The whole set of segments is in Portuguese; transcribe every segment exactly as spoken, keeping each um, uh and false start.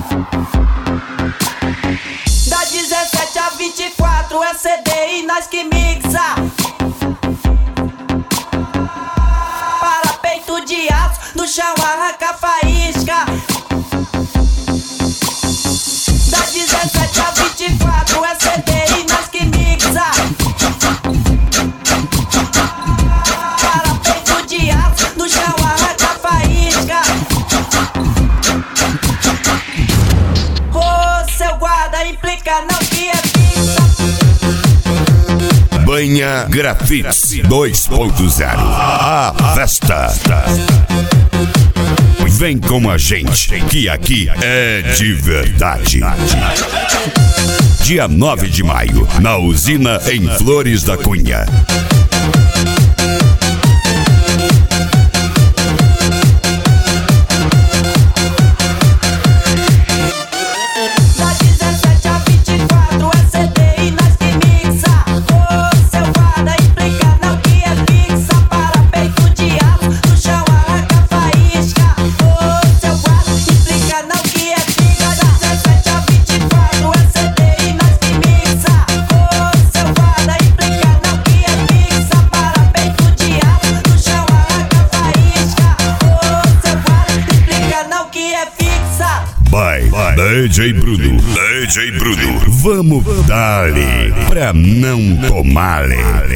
Da dezessete a vinte e quatro é C D e nós que mixa. Para peito de aço, no chão arranca faísca. Da dezessete a vinte e quatro é C D e nós que mixa. Para peito de aço, no chão arranca faísca. Ô, seu guarda, implica não que é fixa. Banha Grafite dois ponto zero. A festa. Vem com a gente, que aqui é de verdade. Dia nove de maio, na usina em Flores da Cunha. D J Bruno, D J Bruno, vamos dar-lhe pra não tomar-lhe.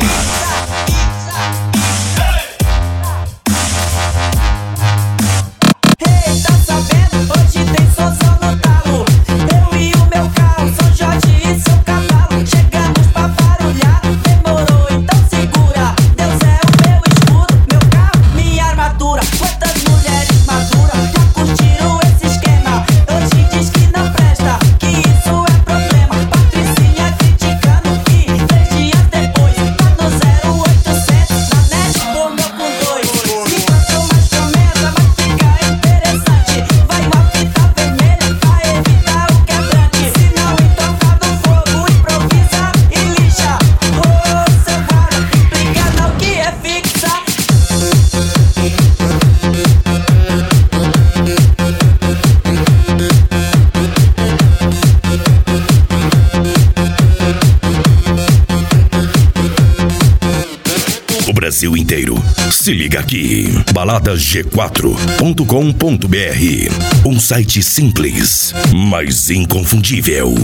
Ei, tá sabendo? Hoje tem sozão no talo. Eu e o meu carro, São Jorge e seu cavalo. Chegamos pra barulhar, demorou, então segura. Deus é o meu escudo, meu carro, minha armadura. Quantas mulheres maduras já curtiram esse esquema? Hoje diz que não presta, que isso é problema. Patricinha criticando que três dias depois tá no zero oitocentos na net por meu com dois. E quanto mais promessa, mais fica interessante. Vai uma fita vermelha pra evitar o quebrante. Se não, então tá no fogo, improvisa e lixa. Ô, seu guarda, implica não que é fixa. O Brasil inteiro, se liga aqui. balada g quatro ponto com ponto b r. Um site simples, mas inconfundível.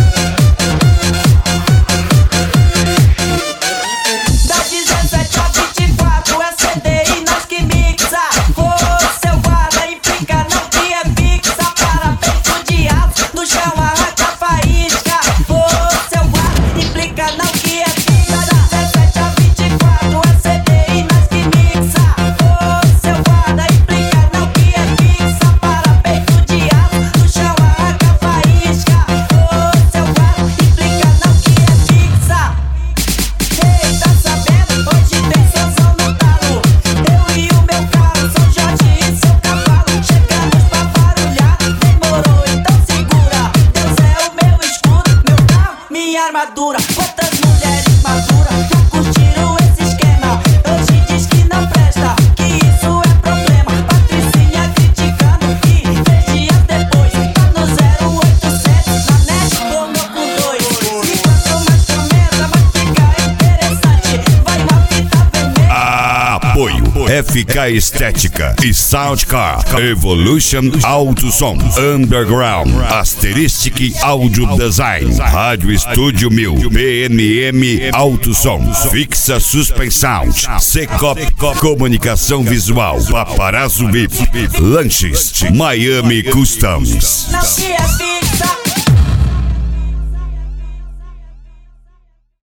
Da dezessete a vinte e quatro é C D e nós que mixa. Ô, seu guarda, implica não que é fixa. Para peito de aço, no chão arranca faísca. Ô, seu guarda, implica não que é fixa. Da dezessete a vinte e quatro é C D e nós que mixa. Ô, seu guarda, implica não que é fixa. Para peito de aço, no chão arranca faísca. Ô, seu guarda, implica não que é fixa. Ei, tá sabendo? Hoje tem sozão no talo. Eu e o meu carro, São Jorge e seu cavalo. Chegamos pra barulhar, demorou, então segura. Deus é o meu escudo, meu carro, minha armadura. Quantas mulheres maduras já curtiram esse esquema? Hoje diz que não presta, que isso é problema. Patricinha criticando que três dias depois tá no zero oitocentos na net por meu com dois. E quanto mais promessa, mais fica interessante. Vai uma fita vermelha. Apoio F K Estética e Soundcar, Evolution Auto Som, Underground, Asteristic Audio Design, Rádio Estúdio Mil, P N M Auto Som, Fixa Suspensão, C-Cop Comunicação Visual, Paparazzo V I P, Lanches, Miami Customs. Não que é fixa.